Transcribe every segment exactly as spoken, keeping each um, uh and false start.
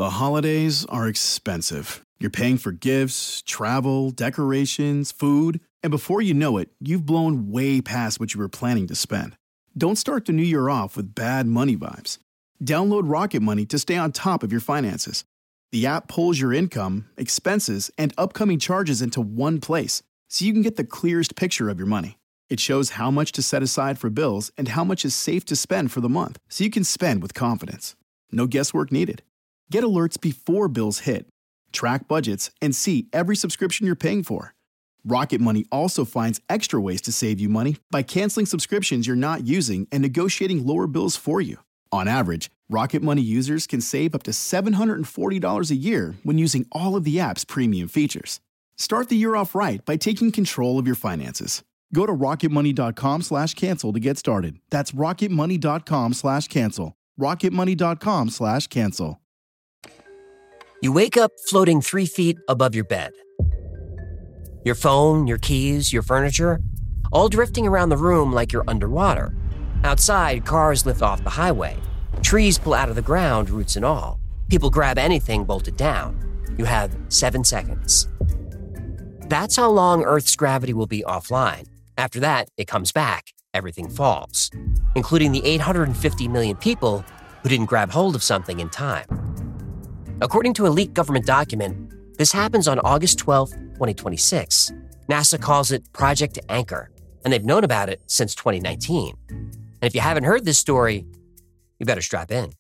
The holidays are expensive. You're paying for gifts, travel, decorations, food, and before you know it, you've blown way past what you were planning to spend. Don't start the new year off with bad money vibes. Download Rocket Money to stay on top of your finances. The app pulls your income, expenses, and upcoming charges into one place, so you can get the clearest picture of your money. It shows how much to set aside for bills and how much is safe to spend for the month, so you can spend with confidence. No guesswork needed. Get alerts before bills hit, track budgets, and see every subscription you're paying for. Rocket Money also finds extra ways to save you money by canceling subscriptions you're not using and negotiating lower bills for you. On average, Rocket Money users can save up to seven hundred forty dollars a year when using all of the app's premium features. Start the year off right by taking control of your finances. Go to rocketmoney.com slash cancel to get started. That's rocketmoney.com slash cancel. rocketmoney.com slash cancel. You wake up floating three feet above your bed. Your phone, your keys, your furniture, all drifting around the room like you're underwater. Outside, cars lift off the highway. Trees pull out of the ground, roots and all. People grab anything bolted down. You have seven seconds. That's how long Earth's gravity will be offline. After that, it comes back. Everything falls, including the eight hundred fifty million people who didn't grab hold of something in time. According to a leaked government document, this happens on August twelfth, twenty twenty-six. NASA calls it Project Anchor, and they've known about it since twenty nineteen. And if you haven't heard this story, you better strap in.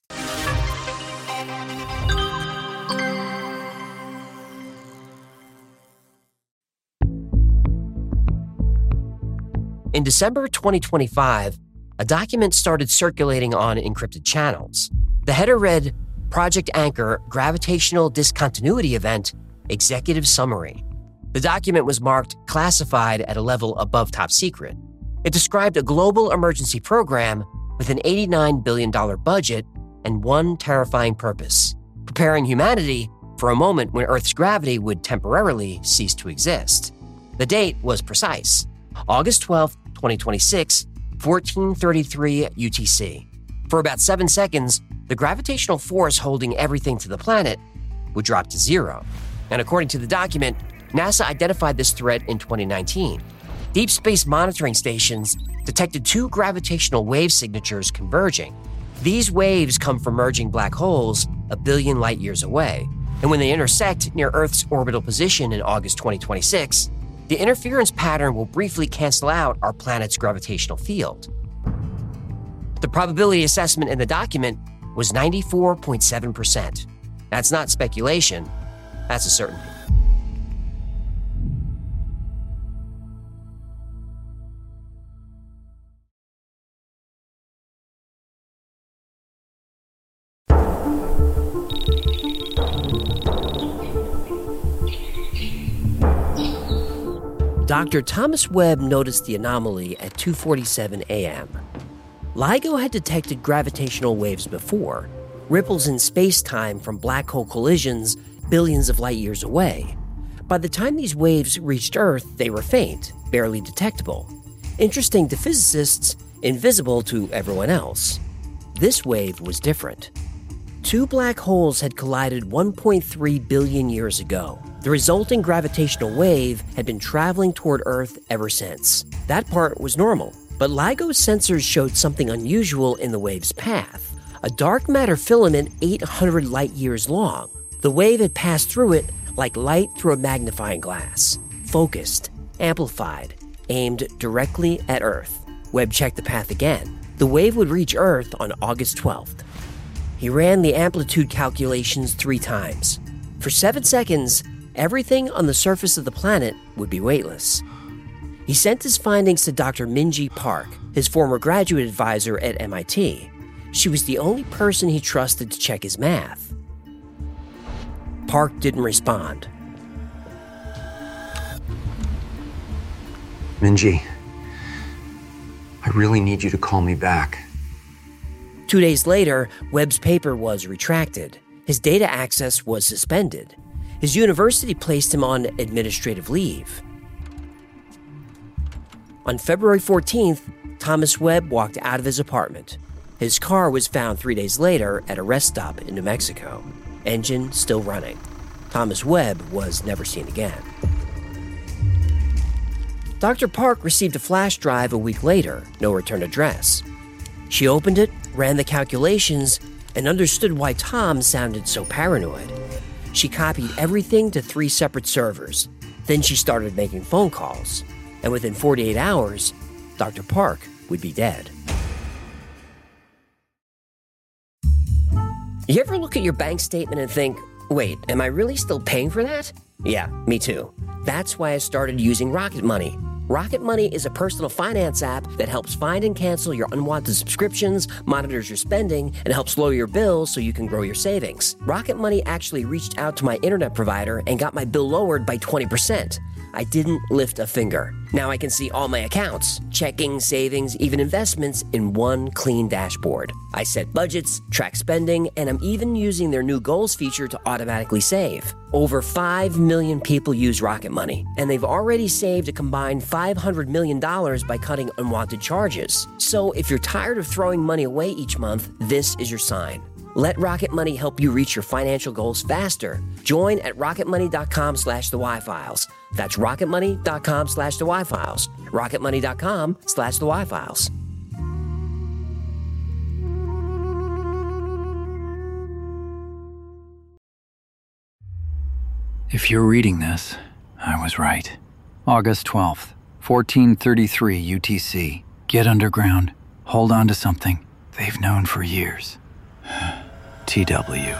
In December twenty twenty-five, a document started circulating on encrypted channels. The header read, Project Anchor Gravitational Discontinuity Event Executive Summary. The document was marked classified at a level above top secret. It described a global emergency program with an eighty-nine billion dollars budget and one terrifying purpose: preparing humanity for a moment when Earth's gravity would temporarily cease to exist. The date was precise: August twelfth, twenty twenty-six, fourteen thirty-three U T C. For about seven seconds, the gravitational force holding everything to the planet would drop to zero. And according to the document, NASA identified this threat in twenty nineteen. Deep space monitoring stations detected two gravitational wave signatures converging. These waves come from merging black holes a billion light years away. And when they intersect near Earth's orbital position in August twenty twenty-six, the interference pattern will briefly cancel out our planet's gravitational field. The probability assessment in the document was ninety-four point seven percent. That's not speculation, that's a certainty. Doctor Thomas Webb noticed the anomaly at two forty-seven a.m. LIGO had detected gravitational waves before, ripples in space-time from black hole collisions billions of light years away. By the time these waves reached Earth, they were faint, barely detectable. Interesting to physicists, invisible to everyone else. This wave was different. Two black holes had collided one point three billion years ago. The resulting gravitational wave had been traveling toward Earth ever since. That part was normal, but LIGO's sensors showed something unusual in the wave's path. A dark matter filament eight hundred light years long. The wave had passed through it like light through a magnifying glass. Focused, amplified, aimed directly at Earth. Webb checked the path again. The wave would reach Earth on August twelfth. He ran the amplitude calculations three times. For seven seconds, everything on the surface of the planet would be weightless. He sent his findings to Doctor Minji Park, his former graduate advisor at M I T. She was the only person he trusted to check his math. Park didn't respond. Minji, I really need you to call me back. Two days later, Webb's paper was retracted. His data access was suspended. His university placed him on administrative leave. On February fourteenth, Thomas Webb walked out of his apartment. His car was found three days later at a rest stop in New Mexico. engine still running. Thomas Webb was never seen again. Doctor Park received a flash drive a week later, no return address. She opened it, ran the calculations, and understood why Tom sounded so paranoid. She copied everything to three separate servers. Then she started making phone calls. And within forty-eight hours, Doctor Park would be dead. You ever look at your bank statement and think, wait, am I really still paying for that? Yeah, me too. That's why I started using Rocket Money. Rocket Money is a personal finance app that helps find and cancel your unwanted subscriptions, monitors your spending, and helps lower your bills so you can grow your savings. Rocket Money actually reached out to my internet provider and got my bill lowered by twenty percent. I didn't lift a finger. Now I can see all my accounts, checking, savings, even investments in one clean dashboard. I set budgets, track spending, and I'm even using their new goals feature to automatically save. Over five million people use Rocket Money, and they've already saved a combined five hundred million dollars by cutting unwanted charges. So if you're tired of throwing money away each month, this is your sign. Let Rocket Money help you reach your financial goals faster. Join at rocketmoney.com slash the Y-Files. That's rocketmoney.com slash the Y-Files. rocketmoney.com slash the Y-Files. If you're reading this, I was right. August twelfth, fourteen thirty-three U T C. Get underground. Hold on to something they've known for years. T W.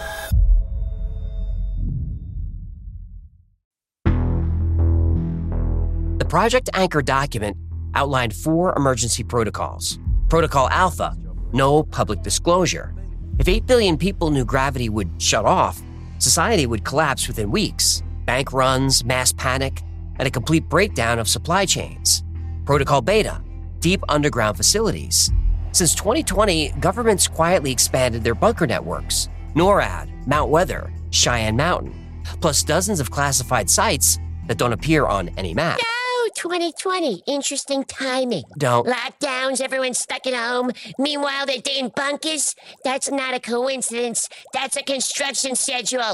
The Project Anchor document outlined four emergency protocols. Protocol Alpha, no public disclosure. If eight billion people knew gravity would shut off, society would collapse within weeks. Bank runs, mass panic, and a complete breakdown of supply chains. Protocol Beta, deep underground facilities. Since twenty twenty, governments quietly expanded their bunker networks. NORAD, Mount Weather, Cheyenne Mountain, plus dozens of classified sites that don't appear on any map. No, twenty twenty. Interesting timing. Don't. Lockdowns, everyone's stuck at home. Meanwhile, they're digging bunkers. That's not a coincidence. That's a construction schedule.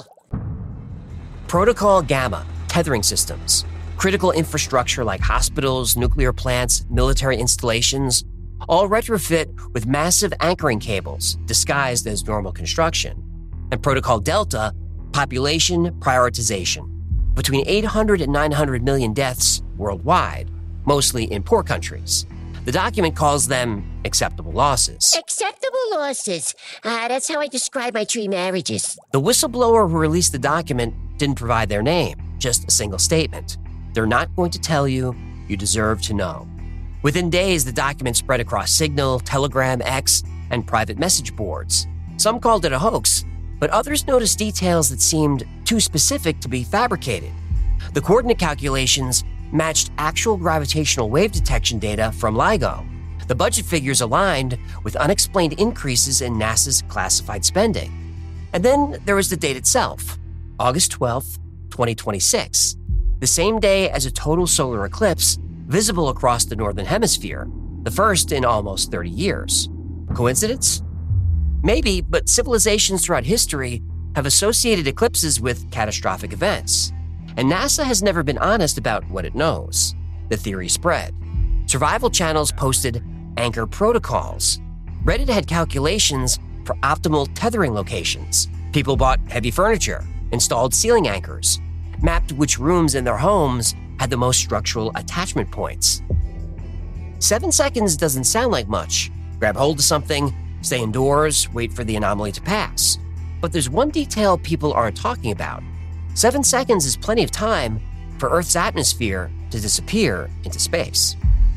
Protocol Gamma, tethering systems. Critical infrastructure like hospitals, nuclear plants, military installations, all retrofit with massive anchoring cables disguised as normal construction. And Protocol Delta, population prioritization. Between eight hundred and nine hundred million deaths worldwide, mostly in poor countries. The document calls them acceptable losses. Acceptable losses. Uh, that's how I describe my three marriages. The whistleblower who released the document didn't provide their name, just a single statement. They're not going to tell you, you deserve to know. Within days, the document spread across Signal, Telegram, X, and private message boards. Some called it a hoax, but others noticed details that seemed too specific to be fabricated. The coordinate calculations matched actual gravitational wave detection data from LIGO. The budget figures aligned with unexplained increases in NASA's classified spending. And then there was the date itself, August twelfth, twenty twenty-six, the same day as a total solar eclipse visible across the northern hemisphere, the first in almost thirty years. Coincidence? Maybe, but civilizations throughout history have associated eclipses with catastrophic events. And NASA has never been honest about what it knows. The theory spread. Survival channels posted anchor protocols. Reddit had calculations for optimal tethering locations. People bought heavy furniture, installed ceiling anchors, mapped which rooms in their homes had the most structural attachment points. Seven seconds doesn't sound like much. Grab hold of something, stay indoors, wait for the anomaly to pass. But there's one detail people aren't talking about. Seven seconds is plenty of time for Earth's atmosphere to disappear into space.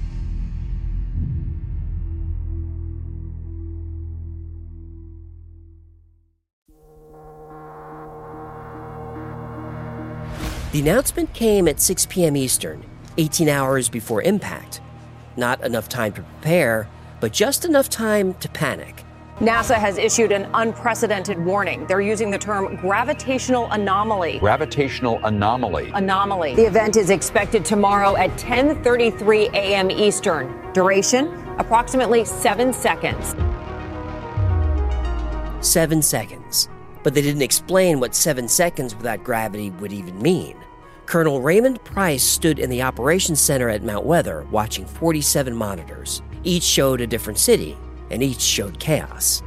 The announcement came at six p.m. Eastern, eighteen hours before impact. Not enough time to prepare, but just enough time to panic. NASA has issued an unprecedented warning. They're using the term gravitational anomaly. Gravitational anomaly. Anomaly. The event is expected tomorrow at ten thirty-three a.m. Eastern. Duration, approximately seven seconds. Seven seconds. but they didn't explain what seven seconds without gravity would even mean. Colonel Raymond Price stood in the operations center at Mount Weather watching forty-seven monitors. Each showed a different city, and each showed chaos.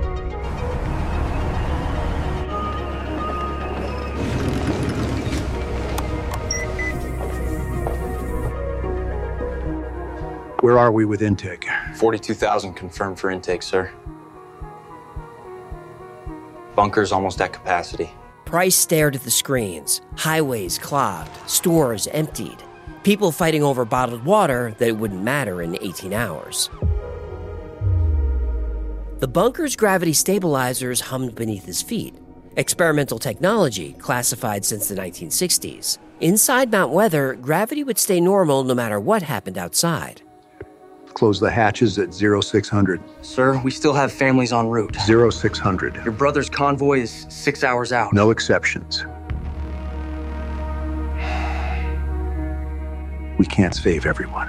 Where are we with intake? forty-two thousand confirmed for intake, sir. Bunker's almost at capacity. Price stared at the screens. Highways clogged, stores emptied, people fighting over bottled water that it wouldn't matter in eighteen hours. The bunker's gravity stabilizers hummed beneath his feet. Experimental technology, classified since the nineteen sixties. Inside Mount Weather, gravity would stay normal no matter what happened outside. Close the hatches at zero six hundred. Sir, we still have families en route. zero six hundred. Your brother's convoy is six hours out. No exceptions. We can't save everyone.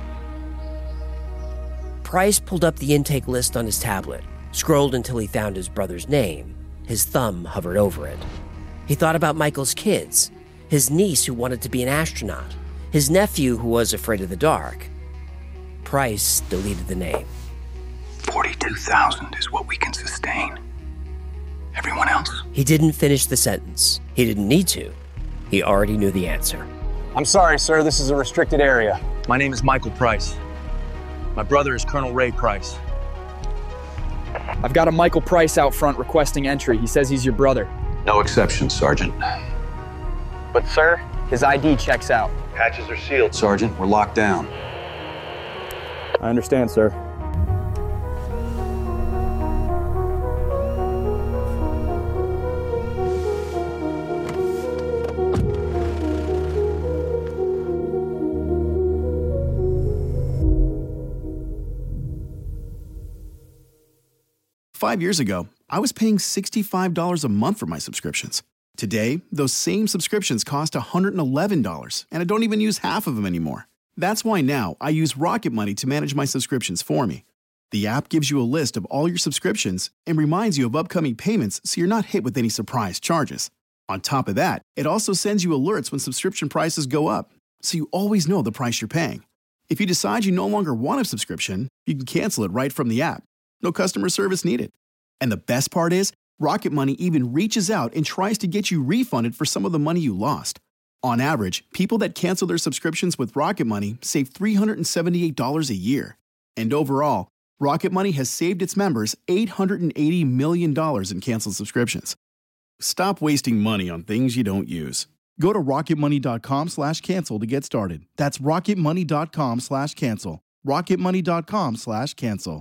Price pulled up the intake list on his tablet, scrolled until he found his brother's name. His thumb hovered over it. He thought about Michael's kids, his niece who wanted to be an astronaut, his nephew who was afraid of the dark. Price deleted the name. forty-two thousand is what we can sustain. Everyone else? He didn't finish the sentence. He didn't need to. He already knew the answer. I'm sorry, sir. This is a restricted area. My name is Michael Price. My brother is Colonel Ray Price. I've got a Michael Price out front requesting entry. He says he's your brother. No exceptions, Sergeant. But, sir, his I D checks out. Hatches are sealed, Sergeant. We're locked down. I understand, sir. Five years ago, I was paying sixty-five dollars a month for my subscriptions. Today, those same subscriptions cost one hundred eleven dollars, and I don't even use half of them anymore. That's why now I use Rocket Money to manage my subscriptions for me. The app gives you a list of all your subscriptions and reminds you of upcoming payments so you're not hit with any surprise charges. On top of that, it also sends you alerts when subscription prices go up, so you always know the price you're paying. If you decide you no longer want a subscription, you can cancel it right from the app. No customer service needed. And the best part is, Rocket Money even reaches out and tries to get you refunded for some of the money you lost. On average, people that cancel their subscriptions with Rocket Money save three hundred seventy-eight dollars a year. And overall, Rocket Money has saved its members eight hundred eighty million dollars in canceled subscriptions. Stop wasting money on things you don't use. Go to rocketmoney.com slash cancel to get started. That's rocketmoney.com slash cancel. rocketmoney.com slash cancel.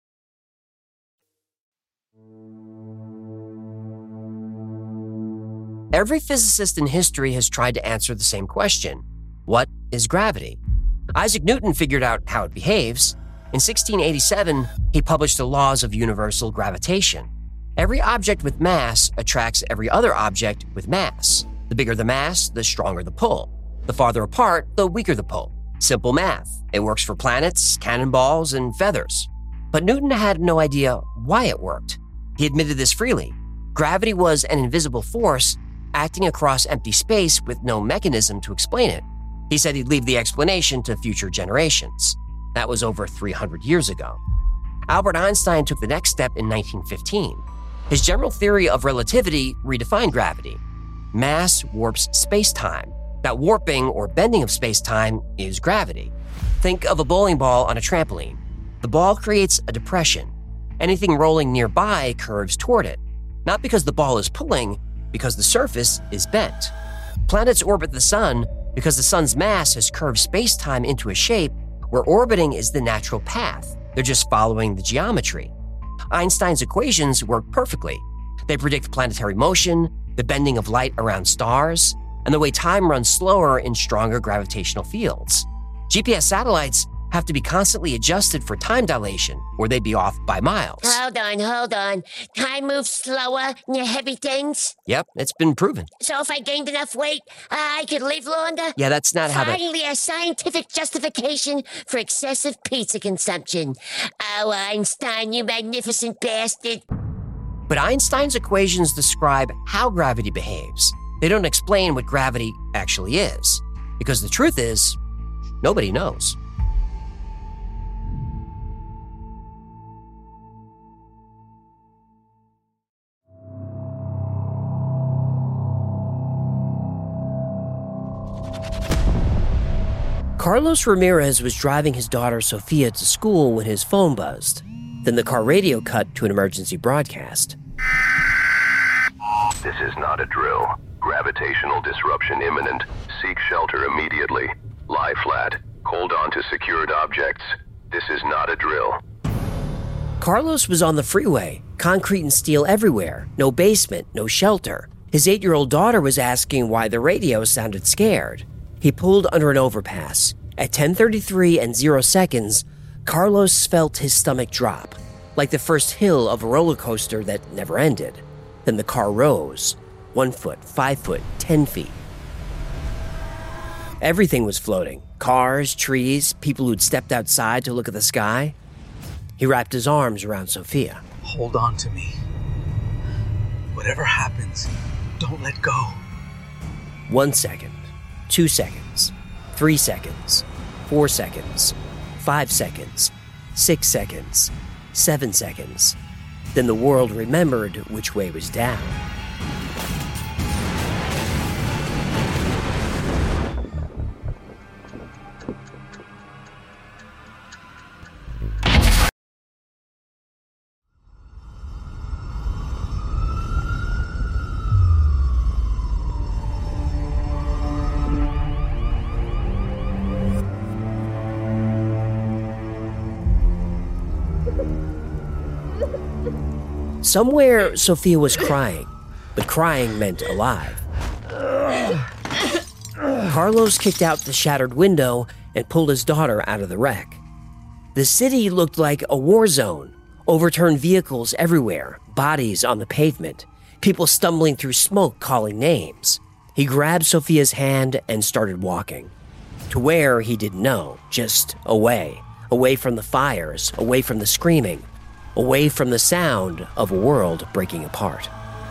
Every physicist in history has tried to answer the same question. What is gravity? Isaac Newton figured out how it behaves. In sixteen eighty-seven, he published the laws of universal gravitation. Every object with mass attracts every other object with mass. The bigger the mass, the stronger the pull. The farther apart, the weaker the pull. Simple math. It works for planets, cannonballs, and feathers. But Newton had no idea why it worked. He admitted this freely. Gravity was an invisible force acting across empty space with no mechanism to explain it. He said he'd leave the explanation to future generations. That was over three hundred years ago. Albert Einstein took the next step in nineteen fifteen. His general theory of relativity redefined gravity. Mass warps space-time. That warping or bending of space-time is gravity. Think of a bowling ball on a trampoline. The ball creates a depression. Anything rolling nearby curves toward it. Not because the ball is pulling, because the surface is bent. Planets orbit the sun because the sun's mass has curved space-time into a shape where orbiting is the natural path. They're just following the geometry. Einstein's equations work perfectly. They predict planetary motion, the bending of light around stars, and the way time runs slower in stronger gravitational fields. G P S satellites have to be constantly adjusted for time dilation, or they'd be off by miles. Hold on, hold on. Time moves slower near heavy things? Yep, it's been proven. So if I gained enough weight, uh, I could live longer? Yeah, that's not how that... Finally, a scientific justification for excessive pizza consumption. Oh, Einstein, you magnificent bastard. But Einstein's equations describe how gravity behaves. They don't explain what gravity actually is, because the truth is, nobody knows. Carlos Ramirez was driving his daughter Sofia to school when his phone buzzed. Then the car radio cut to an emergency broadcast. This is not a drill. Gravitational disruption imminent. Seek shelter immediately. Lie flat. Hold on to secured objects. This is not a drill. Carlos was on the freeway, concrete and steel everywhere, no basement, no shelter. His eight-year-old daughter was asking why the radio sounded scared. He pulled under an overpass. At ten thirty-three and zero seconds, Carlos felt his stomach drop, like the first hill of a roller coaster that never ended. Then the car rose. One foot, five foot, ten feet. Everything was floating. Cars, trees, people who'd stepped outside to look at the sky. He wrapped his arms around Sofia. Hold on to me. Whatever happens, don't let go. One second. Two seconds, three seconds, four seconds, five seconds, six seconds, seven seconds. Then the world remembered which way was down. Somewhere, Sofia was crying, but crying meant alive. Carlos kicked out the shattered window and pulled his daughter out of the wreck. The city looked like a war zone. Overturned vehicles everywhere, bodies on the pavement, people stumbling through smoke calling names. He grabbed Sofia's hand and started walking. To where, he didn't know, just away. Away from the fires, away from the screaming, away from the sound of a world breaking apart.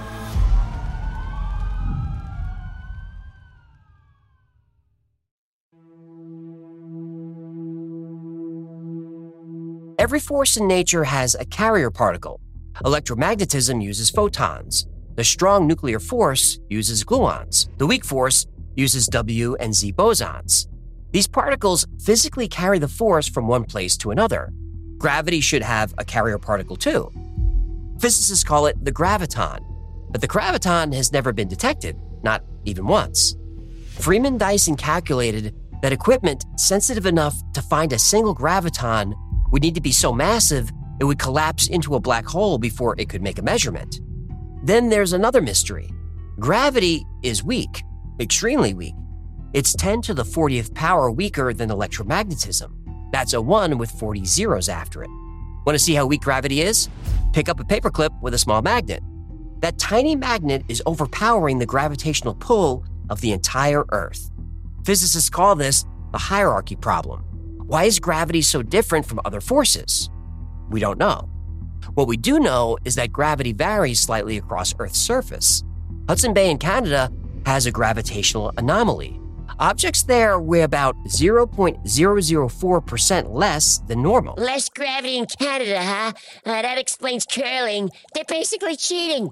Every force in nature has a carrier particle. Electromagnetism uses photons. The strong nuclear force uses gluons. The weak force uses W and Z bosons. These particles physically carry the force from one place to another. Gravity should have a carrier particle too. Physicists call it the graviton, but the graviton has never been detected, not even once. Freeman Dyson calculated that equipment sensitive enough to find a single graviton would need to be so massive it would collapse into a black hole before it could make a measurement. Then there's another mystery. Gravity is weak, extremely weak. It's ten to the fortieth power weaker than electromagnetism. That's a one with forty zeros after it. Want to see how weak gravity is? Pick up a paperclip with a small magnet. That tiny magnet is overpowering the gravitational pull of the entire Earth. Physicists call this the hierarchy problem. Why is gravity so different from other forces? We don't know. What we do know is that gravity varies slightly across Earth's surface. Hudson Bay in Canada has a gravitational anomaly. Objects there weigh about zero point zero zero four percent less than normal. Less gravity in Canada, huh? Uh, that explains curling. They're basically cheating.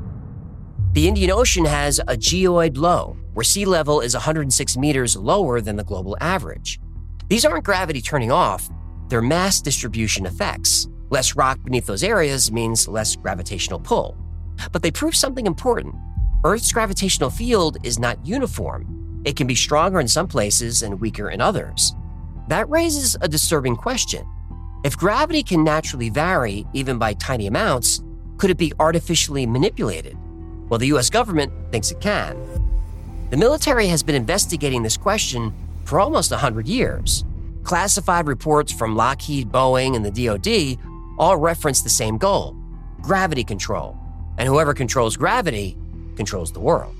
The Indian Ocean has a geoid low, where sea level is one hundred six meters lower than the global average. These aren't gravity turning off, they're mass distribution effects. Less rock beneath those areas means less gravitational pull. But they prove something important. Earth's gravitational field is not uniform. It can be stronger in some places and weaker in others. That raises a disturbing question. If gravity can naturally vary, even by tiny amounts, could it be artificially manipulated? Well, the U S government thinks it can. The military has been investigating this question for almost one hundred years. Classified reports from Lockheed, Boeing, and the D O D all reference the same goal: gravity control. And whoever controls gravity controls the world.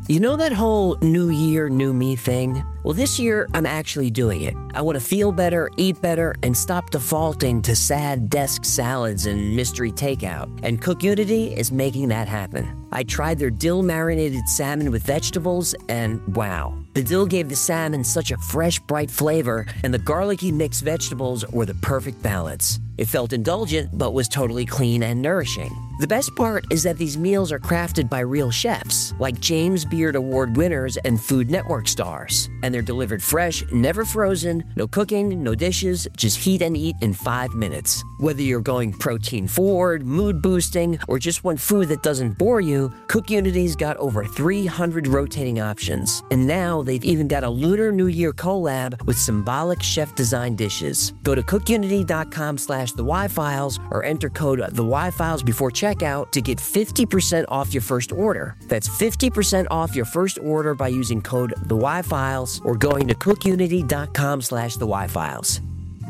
You know that whole new year, new me thing? Well, this year, I'm actually doing it. I want to feel better, eat better, and stop defaulting to sad desk salads and mystery takeout. And CookUnity is making that happen. I tried their dill-marinated salmon with vegetables, and wow. The dill gave the salmon such a fresh, bright flavor, and the garlicky mixed vegetables were the perfect balance. It felt indulgent, but was totally clean and nourishing. The best part is that these meals are crafted by real chefs, like James Beard Award winners and Food Network stars. And they're delivered fresh, never frozen, no cooking, no dishes, just heat and eat in five minutes. Whether you're going protein forward, mood boosting, or just want food that doesn't bore you, CookUnity's got over three hundred rotating options. And now they've even got a Lunar New Year collab with symbolic chef-designed dishes. Go to cookunity.com slash the Y-Files or enter code the Y-Files before checkout to get fifty percent off your first order. That's fifty percent off your first order by using code the Y-Files or going to cookunity.com slash the Y-Files.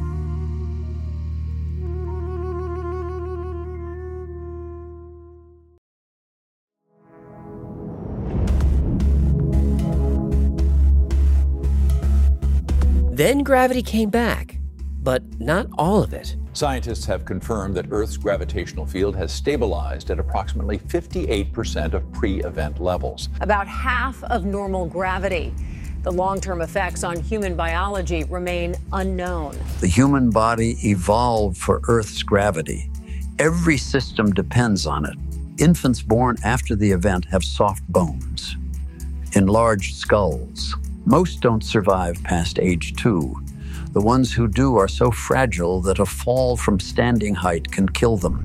Then gravity came back, but not all of it. Scientists have confirmed that Earth's gravitational field has stabilized at approximately fifty-eight percent of pre-event levels. About half of normal gravity. The long-term effects on human biology remain unknown. The human body evolved for Earth's gravity. Every system depends on it. Infants born after the event have soft bones, enlarged skulls. Most don't survive past age two. The ones who do are so fragile that a fall from standing height can kill them.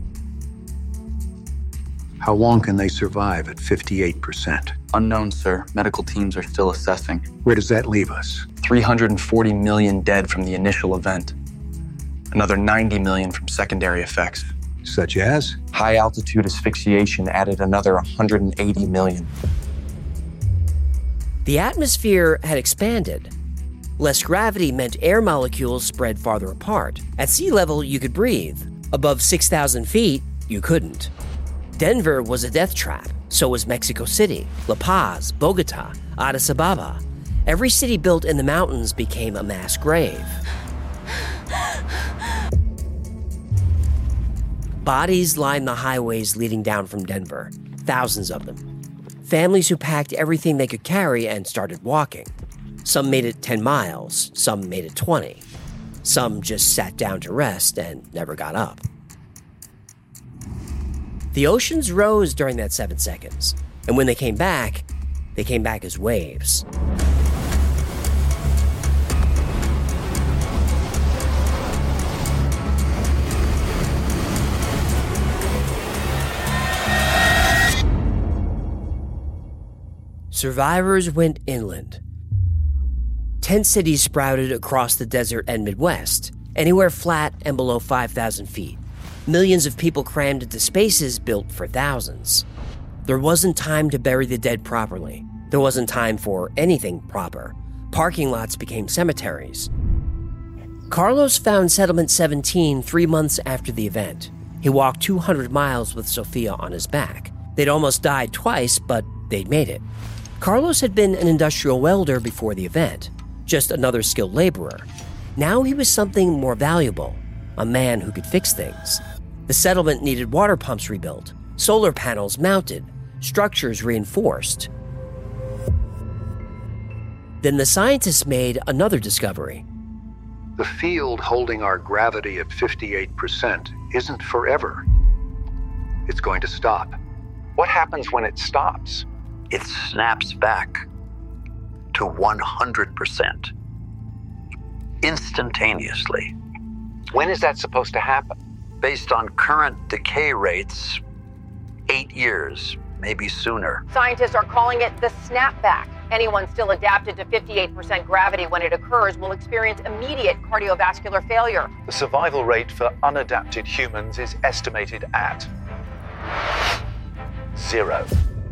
How long can they survive at fifty-eight percent? Unknown, sir. Medical teams are still assessing. Where does that leave us? three hundred forty million dead from the initial event. Another ninety million from secondary effects. Such as? High-altitude asphyxiation added another one hundred eighty million. The atmosphere had expanded. Less gravity meant air molecules spread farther apart. At sea level, you could breathe. Above six thousand feet, you couldn't. Denver was a death trap. So was Mexico City, La Paz, Bogota, Addis Ababa. Every city built in the mountains became a mass grave. Bodies lined the highways leading down from Denver, thousands of them. Families who packed everything they could carry and started walking. Some made it ten miles, some made it twenty. Some just sat down to rest and never got up. The oceans rose during that seven seconds, and when they came back, they came back as waves. Survivors went inland. Tent cities sprouted across the desert and Midwest, anywhere flat and below five thousand feet. Millions of people crammed into spaces built for thousands. There wasn't time to bury the dead properly. There wasn't time for anything proper. Parking lots became cemeteries. Carlos found Settlement seventeen three months after the event. He walked two hundred miles with Sophia on his back. They'd almost died twice, but they'd made it. Carlos had been an industrial welder before the event, just another skilled laborer. Now he was something more valuable, a man who could fix things. The settlement needed water pumps rebuilt, solar panels mounted, structures reinforced. Then the scientists made another discovery. The field holding our gravity at fifty-eight percent isn't forever. It's going to stop. What happens when it stops? It snaps back to one hundred percent. Instantaneously. When is that supposed to happen? Based on current decay rates, eight years, maybe sooner. Scientists are calling it the snapback. Anyone still adapted to fifty-eight percent gravity when it occurs will experience immediate cardiovascular failure. The survival rate for unadapted humans is estimated at zero.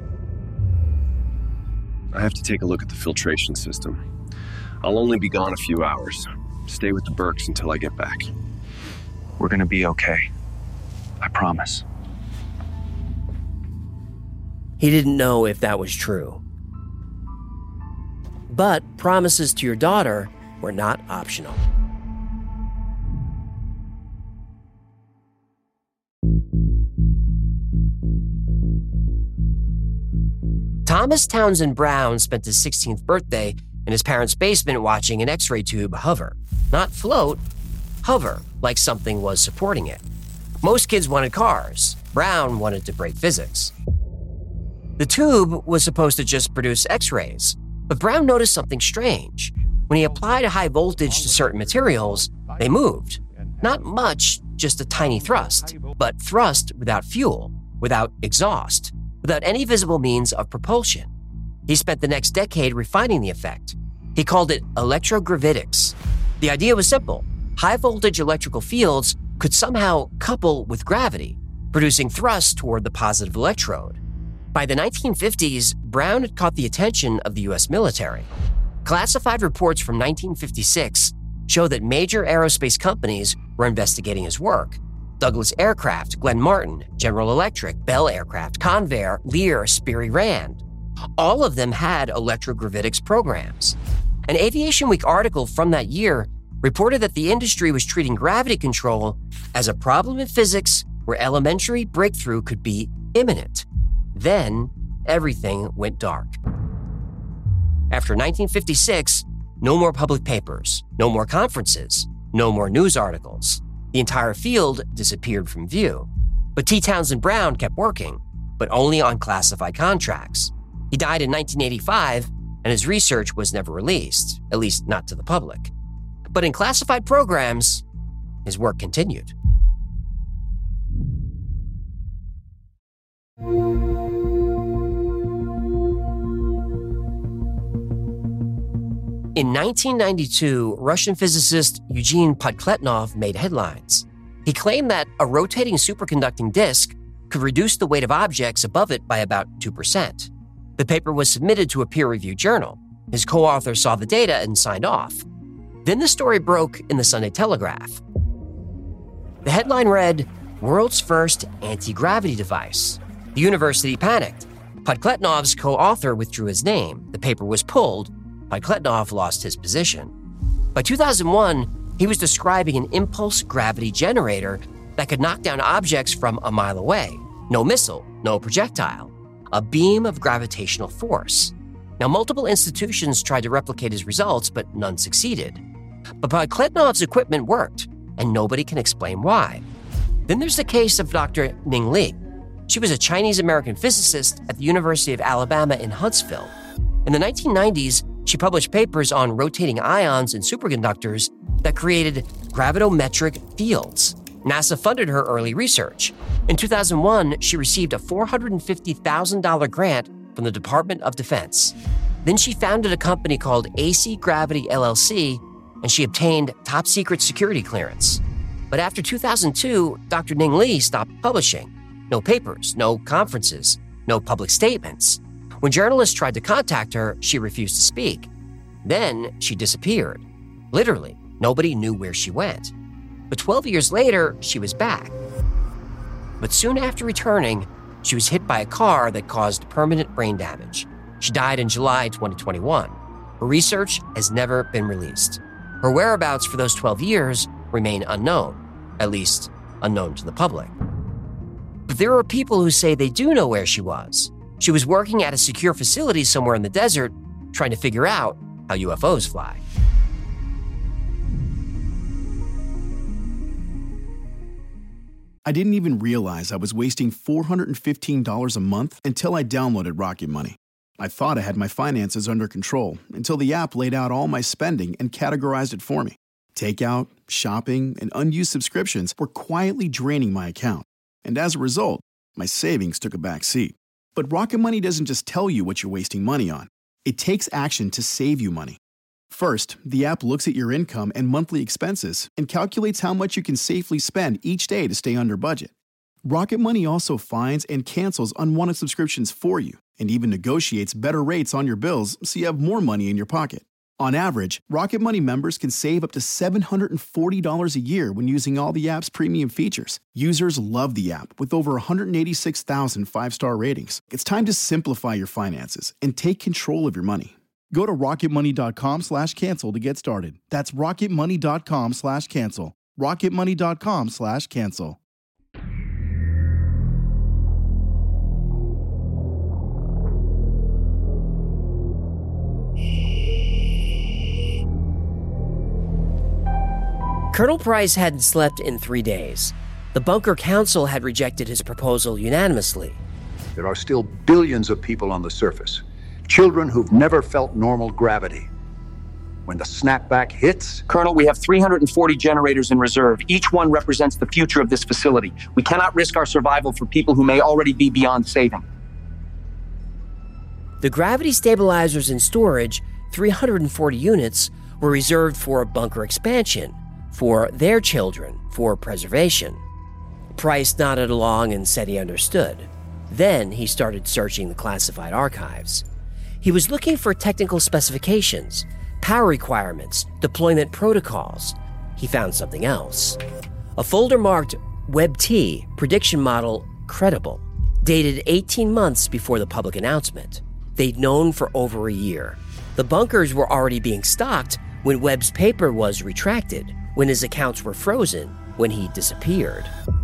I have to take a look at the filtration system. I'll only be gone a few hours. Stay with the Burks until I get back. We're gonna be okay. I promise. He didn't know if that was true. But promises to your daughter were not optional. Thomas Townsend Brown spent his sixteenth birthday in his parents' basement watching an X-ray tube hover. Not float, hover, like something was supporting it. Most kids wanted cars. Brown wanted to break physics. The tube was supposed to just produce X-rays, but Brown noticed something strange. When he applied a high voltage to certain materials, they moved. Not much, just a tiny thrust, but thrust without fuel, without exhaust, without any visible means of propulsion. He spent the next decade refining the effect. He called it electrogravitics. The idea was simple. High-voltage electrical fields could somehow couple with gravity, producing thrust toward the positive electrode. By the nineteen fifties, Brown had caught the attention of the U S military. Classified reports from nineteen fifty-six show that major aerospace companies were investigating his work. Douglas Aircraft, Glenn Martin, General Electric, Bell Aircraft, Convair, Lear, Sperry Rand. All of them had electrogravitics programs. An Aviation Week article from that year reported that the industry was treating gravity control as a problem in physics where elementary breakthrough could be imminent. Then, everything went dark. After nineteen fifty-six, no more public papers, no more conferences, no more news articles. The entire field disappeared from view. But T. Townsend Brown kept working, but only on classified contracts. He died in nineteen eighty-five, and his research was never released, at least not to the public. But in classified programs, his work continued. In nineteen ninety-two, Russian physicist Eugene Podkletnov made headlines. He claimed that a rotating superconducting disk could reduce the weight of objects above it by about two percent. The paper was submitted to a peer-reviewed journal. His co-author saw the data and signed off. Then the story broke in the Sunday Telegraph. The headline read, "World's First Anti-Gravity Device." The university panicked. Podkletnov's co-author withdrew his name. The paper was pulled. Podkletnov lost his position. By two thousand one, he was describing an impulse gravity generator that could knock down objects from a mile away. No missile, no projectile. A beam of gravitational force. Now, multiple institutions tried to replicate his results, but none succeeded. But Podkletnov's equipment worked, and nobody can explain why. Then there's the case of Doctor Ning Li. She was a Chinese-American physicist at the University of Alabama in Huntsville. In the nineteen nineties, she published papers on rotating ions in superconductors that created gravimetric fields. NASA funded her early research. In two thousand one, she received a four hundred fifty thousand dollars grant from the Department of Defense. Then she founded a company called A C Gravity L L C, and she obtained top-secret security clearance. But after two thousand two, Doctor Ning Li stopped publishing. No papers, no conferences, no public statements. When journalists tried to contact her, she refused to speak. Then she disappeared. Literally, nobody knew where she went. But twelve years later, she was back. But soon after returning, she was hit by a car that caused permanent brain damage. She died in July twenty twenty-one. Her research has never been released. Her whereabouts for those twelve years remain unknown, at least unknown to the public. But there are people who say they do know where she was. She was working at a secure facility somewhere in the desert, trying to figure out how U F Os fly. I didn't even realize I was wasting four hundred fifteen dollars a month until I downloaded Rocket Money. I thought I had my finances under control until the app laid out all my spending and categorized it for me. Takeout, shopping, and unused subscriptions were quietly draining my account. And as a result, my savings took a back seat. But Rocket Money doesn't just tell you what you're wasting money on. It takes action to save you money. First, the app looks at your income and monthly expenses and calculates how much you can safely spend each day to stay under budget. Rocket Money also finds and cancels unwanted subscriptions for you and even negotiates better rates on your bills so you have more money in your pocket. On average, Rocket Money members can save up to seven hundred forty dollars a year when using all the app's premium features. Users love the app with over one hundred eighty-six thousand five-star ratings. It's time to simplify your finances and take control of your money. Go to rocketmoney.com slash cancel to get started. That's rocketmoney.com slash cancel. rocketmoney.com slash cancel. Colonel Price hadn't slept in three days. The bunker council had rejected his proposal unanimously. There are still billions of people on the surface. Children who've never felt normal gravity. When the snapback hits... Colonel, we have three hundred forty generators in reserve. Each one represents the future of this facility. We cannot risk our survival for people who may already be beyond saving. The gravity stabilizers in storage, three hundred forty units, were reserved for bunker expansion, for their children, for preservation. Price nodded along and said he understood. Then he started searching the classified archives. He was looking for technical specifications, power requirements, deployment protocols. He found something else. A folder marked Web T Prediction Model Credible, dated eighteen months before the public announcement. They'd known for over a year. The bunkers were already being stocked when Webb's paper was retracted, when his accounts were frozen, when he disappeared.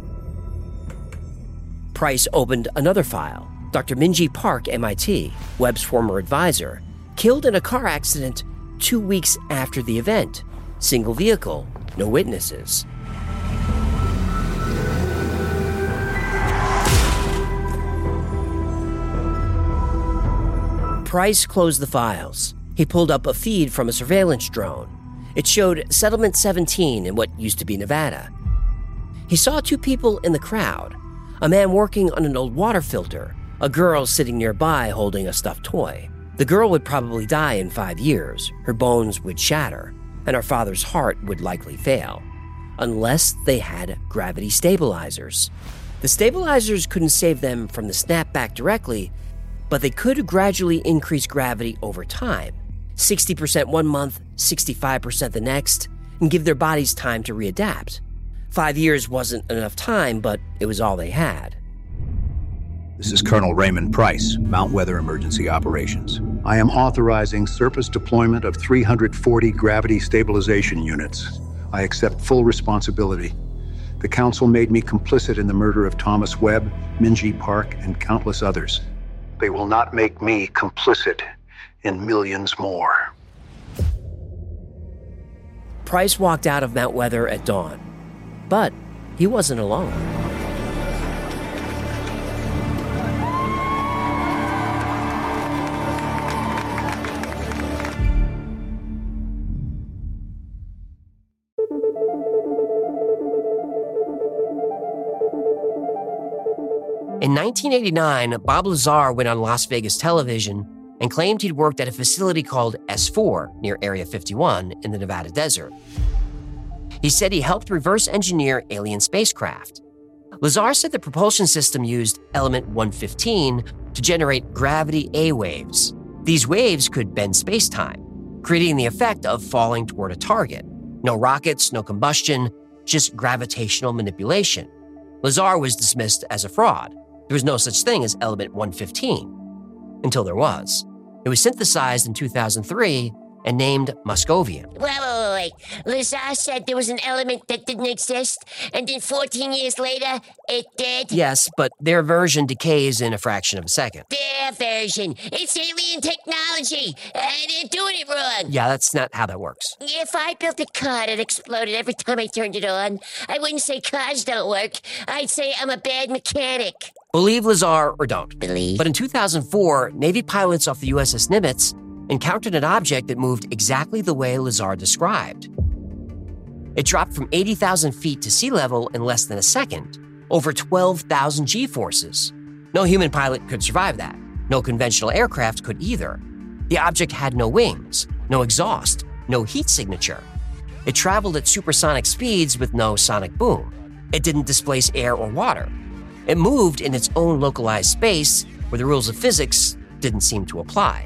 Price opened another file. Doctor Minji Park, M I T, Webb's former advisor, killed in a car accident two weeks after the event. Single vehicle, no witnesses. Price closed the files. He pulled up a feed from a surveillance drone. It showed Settlement seventeen in what used to be Nevada. He saw two people in the crowd, a man working on an old water filter, a girl sitting nearby holding a stuffed toy. The girl would probably die in five years, her bones would shatter, and her father's heart would likely fail, unless they had gravity stabilizers. The stabilizers couldn't save them from the snapback directly, but they could gradually increase gravity over time, sixty percent one month, sixty-five percent the next, and give their bodies time to readapt. Five years wasn't enough time, but it was all they had. This is Colonel Raymond Price, Mount Weather Emergency Operations. I am authorizing surface deployment of three hundred forty gravity stabilization units. I accept full responsibility. The council made me complicit in the murder of Thomas Webb, Minji Park, and countless others. They will not make me complicit in millions more. Price walked out of Mount Weather at dawn, but he wasn't alone. In nineteen eighty-nine, Bob Lazar went on Las Vegas television and claimed he'd worked at a facility called S four near Area fifty-one in the Nevada desert. He said he helped reverse engineer alien spacecraft. Lazar said the propulsion system used element one fifteen to generate gravity A waves. These waves could bend space-time, creating the effect of falling toward a target. No rockets, no combustion, just gravitational manipulation. Lazar was dismissed as a fraud. There was no such thing as element one fifteen, until there was. It was synthesized in two thousand three and named Moscovian. Wait, wait, wait, wait. Lazar said there was an element that didn't exist, and then fourteen years later, it did? Yes, but their version decays in a fraction of a second. Their version. It's alien technology, and they're doing it wrong. Yeah, that's not how that works. If I built a car that exploded every time I turned it on, I wouldn't say cars don't work. I'd say I'm a bad mechanic. Believe Lazar or don't. Believe. But in two thousand four, Navy pilots off the U S S Nimitz encountered an object that moved exactly the way Lazar described. It dropped from eighty thousand feet to sea level in less than a second, over twelve thousand G-forces. No human pilot could survive that. No conventional aircraft could either. The object had no wings, no exhaust, no heat signature. It traveled at supersonic speeds with no sonic boom. It didn't displace air or water. It moved in its own localized space where the rules of physics didn't seem to apply.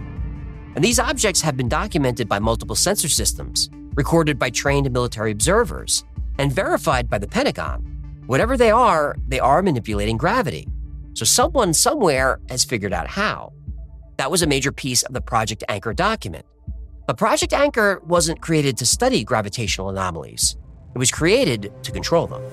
And these objects have been documented by multiple sensor systems, recorded by trained military observers, and verified by the Pentagon. Whatever they are, they are manipulating gravity. So someone somewhere has figured out how. That was a major piece of the Project Anchor document. But Project Anchor wasn't created to study gravitational anomalies. It was created to control them.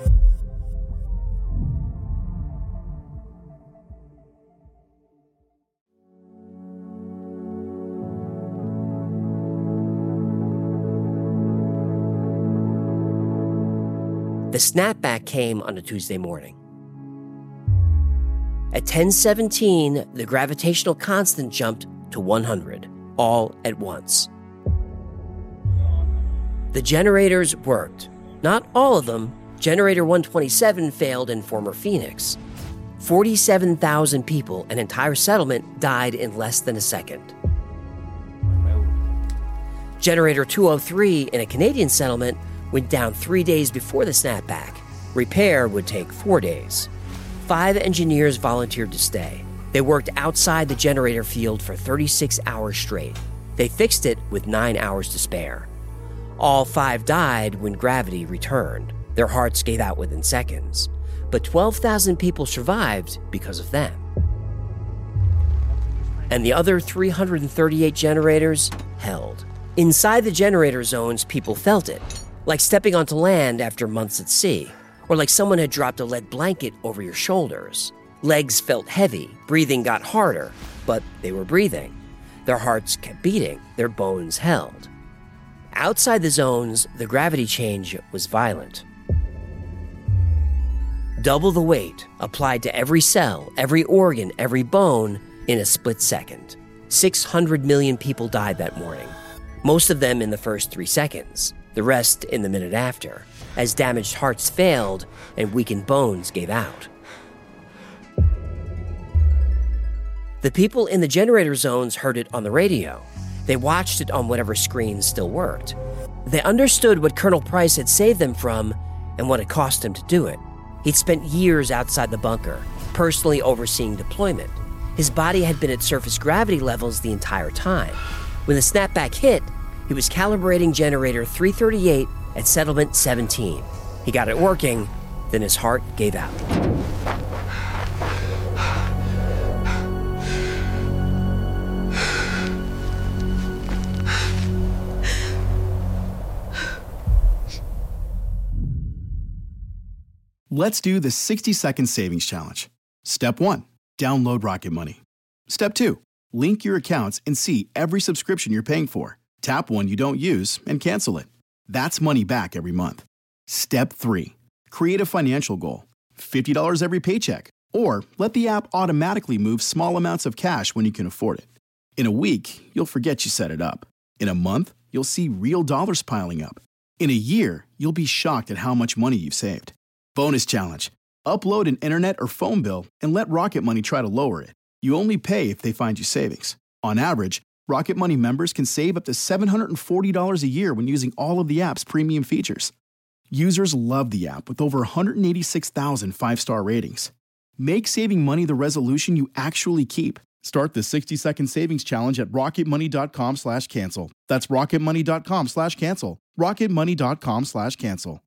The snapback came on a Tuesday morning. At ten seventeen, the gravitational constant jumped to one hundred, all at once. The generators worked. Not all of them. Generator one twenty-seven failed in former Phoenix. forty-seven thousand people, an entire settlement, died in less than a second. Generator two oh three in a Canadian settlement went down three days before the snapback. Repair would take four days. Five engineers volunteered to stay. They worked outside the generator field for thirty-six hours straight. They fixed it with nine hours to spare. All five died when gravity returned. Their hearts gave out within seconds. But twelve thousand people survived because of them. And the other three hundred thirty-eight generators held. Inside the generator zones, people felt it. Like stepping onto land after months at sea, or like someone had dropped a lead blanket over your shoulders. Legs felt heavy, breathing got harder, but they were breathing. Their hearts kept beating, their bones held. Outside the zones, the gravity change was violent. Double the weight applied to every cell, every organ, every bone in a split second. six hundred million people died that morning, most of them in the first three seconds. The rest in the minute after, as damaged hearts failed and weakened bones gave out. The people in the generator zones heard it on the radio. They watched it on whatever screens still worked. They understood what Colonel Price had saved them from and what it cost him to do it. He'd spent years outside the bunker, personally overseeing deployment. His body had been at surface gravity levels the entire time. When the snapback hit, he was calibrating generator three thirty-eight at settlement seventeen. He got it working, then his heart gave out. Let's do the sixty second savings challenge. Step one, download Rocket Money. Step two, link your accounts and see every subscription you're paying for. Tap one you don't use and cancel it. That's money back every month. Step three, create a financial goal. fifty dollars every paycheck. Or let the app automatically move small amounts of cash when you can afford it. In a week, you'll forget you set it up. In a month, you'll see real dollars piling up. In a year, you'll be shocked at how much money you've saved. Bonus challenge. Upload an internet or phone bill and let Rocket Money try to lower it. You only pay if they find you savings. On average, Rocket Money members can save up to seven hundred forty dollars a year when using all of the app's premium features. Users love the app with over one hundred eighty-six thousand five-star ratings. Make saving money the resolution you actually keep. Start the sixty second savings challenge at rocketmoney.com slash cancel. That's rocketmoney.com slash cancel. rocketmoney.com slash cancel.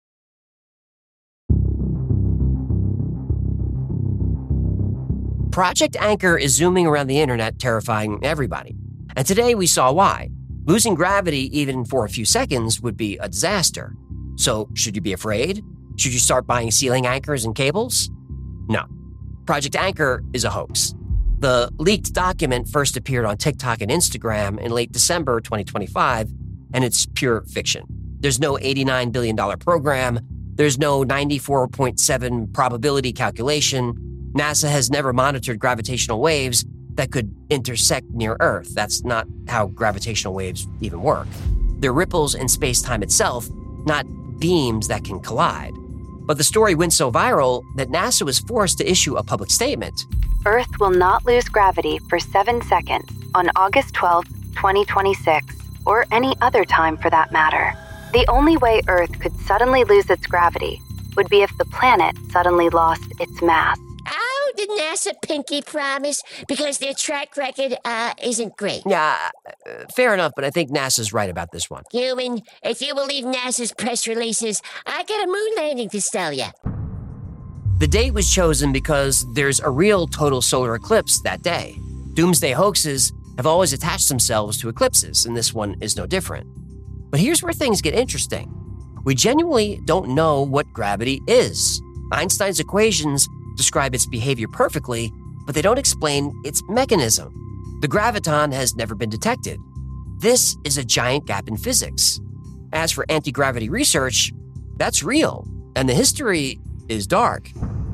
Project Anchor is zooming around the internet, terrifying everybody. And today we saw why. Losing gravity, even for a few seconds, would be a disaster. So, should you be afraid? Should you start buying ceiling anchors and cables? No. Project Anchor is a hoax. The leaked document first appeared on TikTok and Instagram in late December twenty twenty-five, and it's pure fiction. There's no eighty-nine billion dollars program. There's no ninety-four point seven probability calculation. NASA has never monitored gravitational waves that could intersect near Earth. That's not how gravitational waves even work. They're ripples in space-time itself, not beams that can collide. But the story went so viral that NASA was forced to issue a public statement. Earth will not lose gravity for seven seconds on August twelfth, twenty twenty-six, or any other time for that matter. The only way Earth could suddenly lose its gravity would be if the planet suddenly lost its mass. Oh, did NASA pinky promise? Because their track record uh, isn't great. Yeah, uh, fair enough, but I think NASA's right about this one. Human, if you believe NASA's press releases, I got a moon landing to tell you. The date was chosen because there's a real total solar eclipse that day. Doomsday hoaxes have always attached themselves to eclipses, and this one is no different. But here's where things get interesting. We genuinely don't know what gravity is. Einstein's equations describe its behavior perfectly, but they don't explain its mechanism. The graviton has never been detected. This is a giant gap in physics. As for anti-gravity research, that's real, and the history is dark.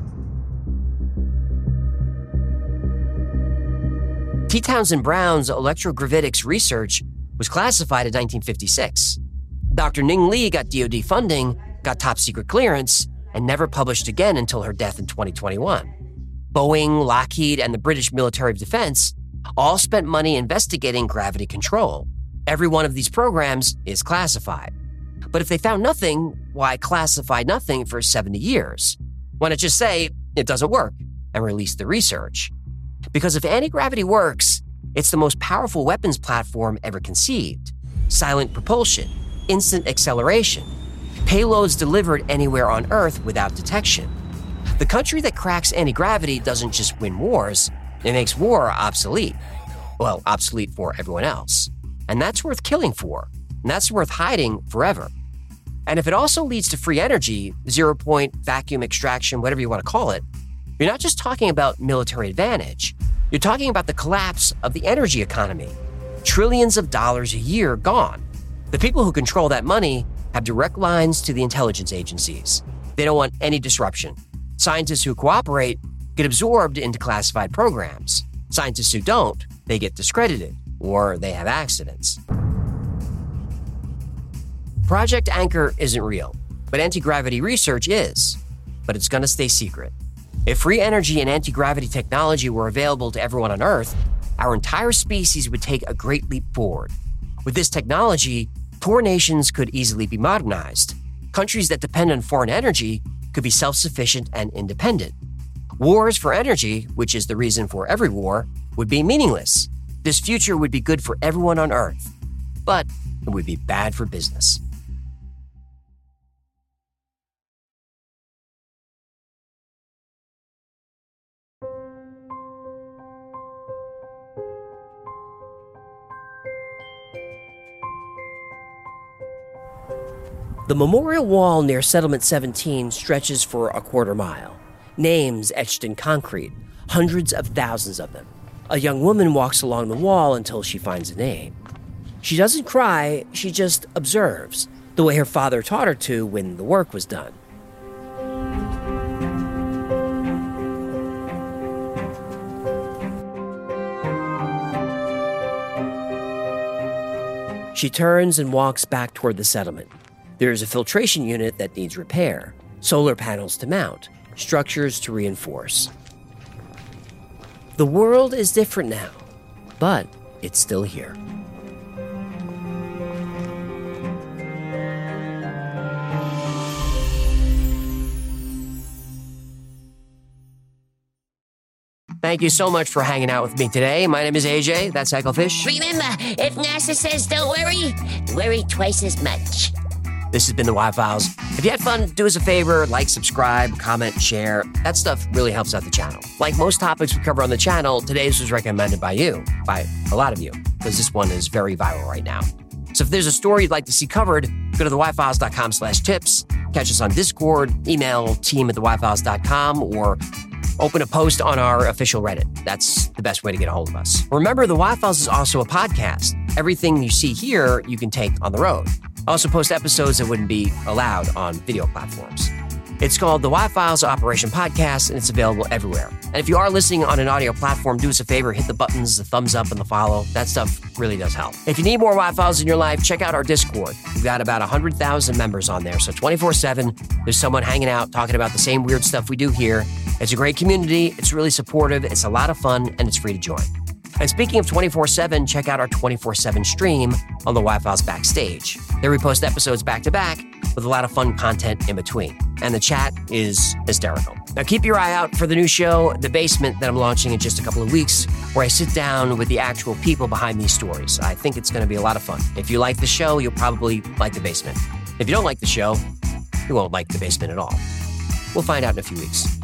T. Townsend Brown's electrogravitics research was classified in nineteen fifty-six. Doctor Ning Li got D O D funding, got top-secret clearance, and never published again until her death in twenty twenty-one. Boeing, Lockheed, and the British Military of Defense all spent money investigating gravity control. Every one of these programs is classified. But if they found nothing, why classify nothing for seventy years? Why not just say, it doesn't work, and release the research? Because if anti-gravity works, it's the most powerful weapons platform ever conceived. Silent propulsion, instant acceleration, payloads delivered anywhere on Earth without detection. The country that cracks anti-gravity doesn't just win wars, it makes war obsolete. Well, obsolete for everyone else. And that's worth killing for, and that's worth hiding forever. And if it also leads to free energy, zero-point vacuum extraction, whatever you want to call it, you're not just talking about military advantage. You're talking about the collapse of the energy economy. Trillions of dollars a year gone. The people who control that money have direct lines to the intelligence agencies. They don't want any disruption. Scientists who cooperate get absorbed into classified programs. Scientists who don't, they get discredited, or they have accidents. Project Anchor isn't real, but anti-gravity research is. But it's going to stay secret. If free energy and anti-gravity technology were available to everyone on Earth, our entire species would take a great leap forward. With this technology, poor nations could easily be modernized. Countries that depend on foreign energy could be self-sufficient and independent. Wars for energy, which is the reason for every war, would be meaningless. This future would be good for everyone on Earth, but it would be bad for business. The memorial wall near Settlement seventeen stretches for a quarter mile. Names etched in concrete, hundreds of thousands of them. A young woman walks along the wall until she finds a name. She doesn't cry, she just observes, the way her father taught her to when the work was done. She turns and walks back toward the settlement. There's a filtration unit that needs repair, solar panels to mount, structures to reinforce. The world is different now, but it's still here. Thank you so much for hanging out with me today. My name is A J, that's Hecklefish. Remember, if NASA says don't worry, worry twice as much. This has been the Y-Files. If you had fun, do us a favor, like, subscribe, comment, share. That stuff really helps out the channel. Like most topics we cover on the channel, today's was recommended by you, by a lot of you, because this one is very viral right now. So if there's a story you'd like to see covered, go to the y files dot com slash tips, catch us on Discord, email team at the y files dot com, or open a post on our official Reddit. That's the best way to get a hold of us. Remember, the Y-Files is also a podcast. Everything you see here, you can take on the road. I also post episodes that wouldn't be allowed on video platforms. It's called the Y-Files Operation Podcast, and it's available everywhere. And if you are listening on an audio platform, do us a favor, hit the buttons, the thumbs up, and the follow. That stuff really does help. If you need more Y-Files in your life, check out our Discord. We've got about one hundred thousand members on there, so twenty-four seven, there's someone hanging out, talking about the same weird stuff we do here. It's a great community, it's really supportive, it's a lot of fun, and it's free to join. And speaking of twenty-four seven, check out our twenty-four seven stream on the Y-Files Backstage. There we post episodes back-to-back with a lot of fun content in between. And the chat is hysterical. Now keep your eye out for the new show, The Basement, that I'm launching in just a couple of weeks, where I sit down with the actual people behind these stories. I think it's going to be a lot of fun. If you like the show, you'll probably like The Basement. If you don't like the show, you won't like The Basement at all. We'll find out in a few weeks.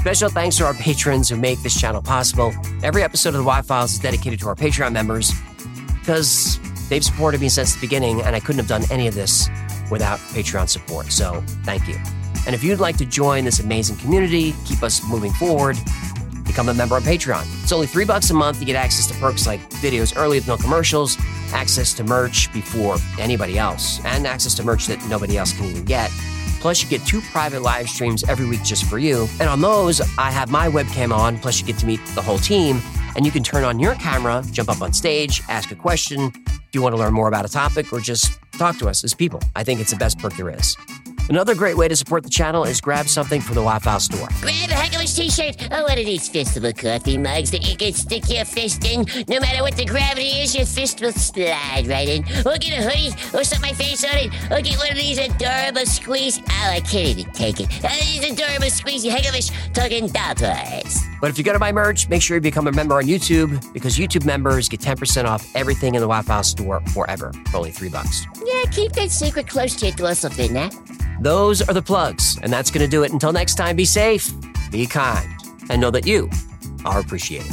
Special thanks to our patrons who make this channel possible. Every episode of The Y-Files is dedicated to our Patreon members because they've supported me since the beginning, and I couldn't have done any of this without Patreon support. So thank you. And if you'd like to join this amazing community, keep us moving forward, become a member on Patreon. It's only three bucks a month to get access to perks like videos early with no commercials, access to merch before anybody else, and access to merch that nobody else can even get. Plus, you get two private live streams every week just for you. And on those, I have my webcam on, plus you get to meet the whole team. And you can turn on your camera, jump up on stage, ask a question, if you want to learn more about a topic, or just talk to us as people. I think it's the best perk there is. Another great way to support the channel is grab something from the Y-Files store. Grab a Heckler's t-shirt or one of these festival coffee mugs that you can stick your fist in. No matter what the gravity is, your fist will slide right in. Or get a hoodie, or set my face on it, or get one of these adorable squeeze. Oh, I can't even take it. Uh, these adorable squeezy Heckler's talking dollars. But if you're going to buy merch, make sure you become a member on YouTube, because YouTube members get ten percent off everything in the Y-Files store forever for only three bucks. Yeah, keep that secret close to your dorsal fin, huh? Those are the plugs, and that's going to do it. Until next time, be safe, be kind, and know that you are appreciated.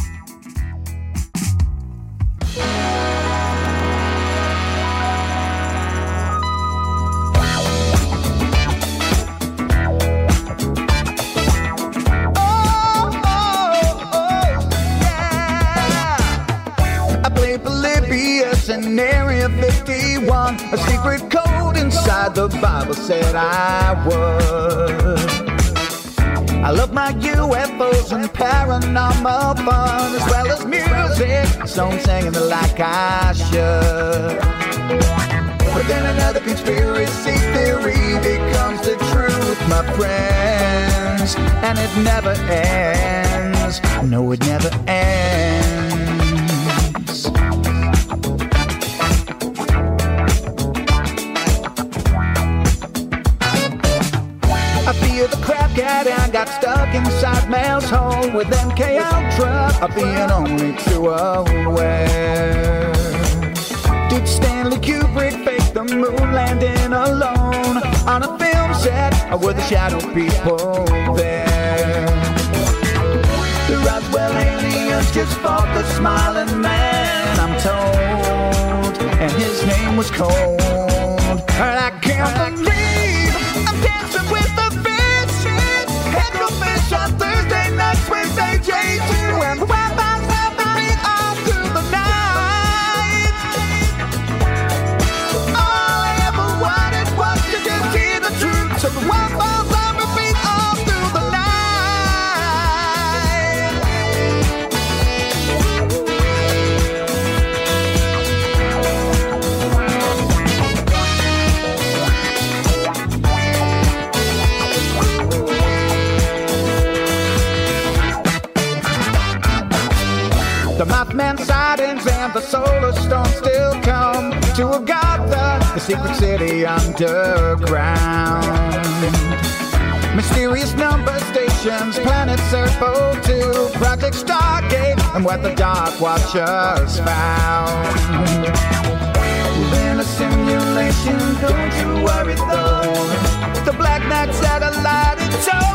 In Area fifty-one, a secret code inside the Bible said I would. I love my U F Os and paranormal fun, as well as music, so I'm singing it like I should. But then another conspiracy theory becomes the truth, my friends, and it never ends. No, it never ends. I feel the crap cat and got stuck inside Mel's hole with M K Ultra. I'm being only too aware. Did Stanley Kubrick fake the moon landing alone on a film set, or were the shadow people there? The Roswell aliens just fought the smiling man, I'm told, and his name was Cold. And I can't believe I'm dancing with the on Thursday nights with A J two, and the Wi-Fi's have the beat all through the night. All I ever wanted was to just hear the truth, so the Wi-Fi's have the beat all through the night. The Mothman sightings and the solar storm still come to Agatha, the secret city underground. Mysterious number stations, planets Serpo two, Project Stargate, and what the Dark Watchers found. We're in a simulation, don't you worry though. The Black Knight satellite, it's all